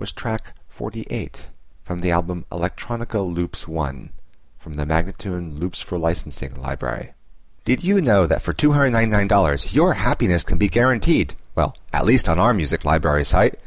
was track 48 from the album Electronica Loops 1 from the Magnatune Loops for Licensing library. Did you know that for $299 your happiness can be guaranteed? Well, at least on our music library site.